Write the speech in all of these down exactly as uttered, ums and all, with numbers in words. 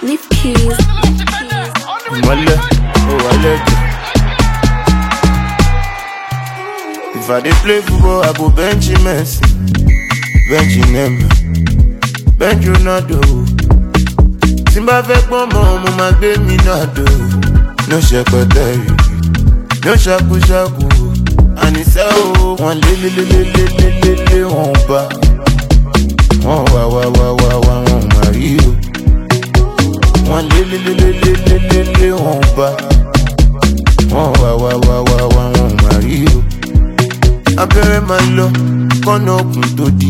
Leaf keys. Mole, oh I like it. If I dey play football, I go bench Messi, bench Neymar, bench Ronaldo. Simba fẹ́ pọ́n mọ́ mo máa gbé mi náà dò. No ṣẹpẹtẹ yìí, no ṣàkúṣàkú. Àníṣe o, wọ́n lé lé lé lé lé lé lé lé wọ́n bá. Wọ́n wá wá wá wá wá wọ́n máa rí o. Wọ́n lé lé lé lé lé lé lé lé wọ́n bá. Wọ́n wá wá wá wá wá wọ́n máa rí o. Abẹ́rẹ́ máa lọ kọ́nà òkun tó di.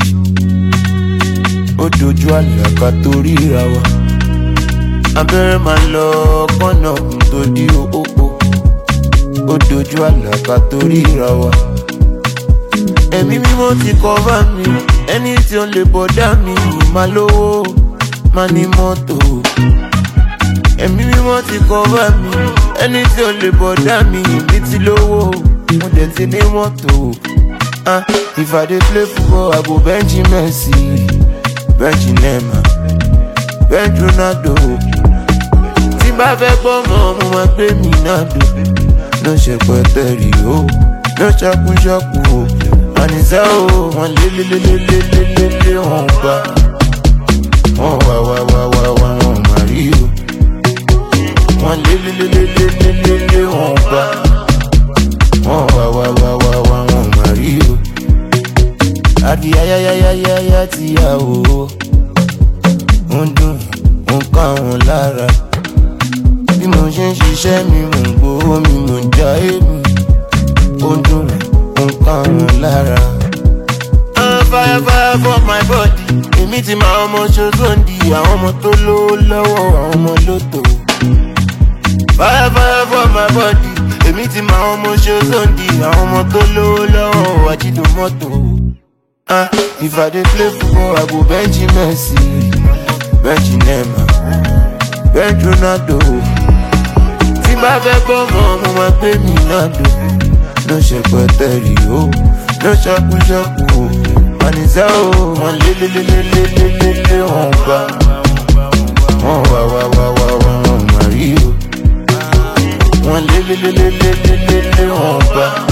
Ó dojú àlàkà tó ríra wa. Abẹ́rẹ́ máa lọ kọ́nà òkun tó di òpó. Ó dojú àlàkà tó ríra wa. Ẹ̀mí mímọ́ ti cover mi. Ẹni tí ó lè bọ̀dá mi máa lówó, máa ní mọ́tò. Ẹ̀mí mímọ́ ti cover mi. Ẹni tí ó lè bọ̀dá mi mi ti lówó, mo dẹ̀ ti ní mọ́tò. Ah, if I dey play football, I go bench Messi, bench Neymar, bench Ronaldo. Tí bá fẹ́ gbọ́ mọ́, mo máa gbé mi náà dò. No ṣẹpẹtẹ rí o, no ṣàkúṣàkú o. Àníṣe o, wọ́n lé lé lé lé lé lé lé lé wọ́n bá. Wọ́n wá wá wá wá wá wọ́n máa rí o. Wọ́n lé lé lé lé lé lé lé lé wọ́n bá. Wọ́n wá wá wá wá wá wọ́n máa rí o. Àdì ayáyáyáyá ti yà o. Ó ń dùn, ó ń ká wọn lára. Bí mo ṣe ń ṣiṣẹ́ mi, mò ń gbowó mi, mò ń já èmi. Ó ń dùn, ó ń ká wọn lára. Ah, fire fire for my body. Èmi ti máa ọmọ ṣoṣoǹdì, àwọn ọmọ tó lówó lọ́wọ́, àwọn ọmọ lótò. Fire fire for my body. Èmi ti máa ọmọ ṣoṣoǹdì, àwọn ọmọ tó lówó lọ́wọ́, àjídùn mọ́tò. Ah, if I dey play football, I go bench Messi, bench Neymar, bench Ronaldo. Tí bá fẹ́ gbọ́ mọ́, mo máa gbé mi náà dò. No ṣẹpẹtẹ rí o, no ṣàkúṣàkú o. Àníṣe o, wọ́n lé lé lé lé lé lé lé lé wọ́n bá. Wọ́n wá wá wá wá wá wọ́n máa rí o. Wọ́n lé lé lé lé lé lé lé lé wọ́n bá.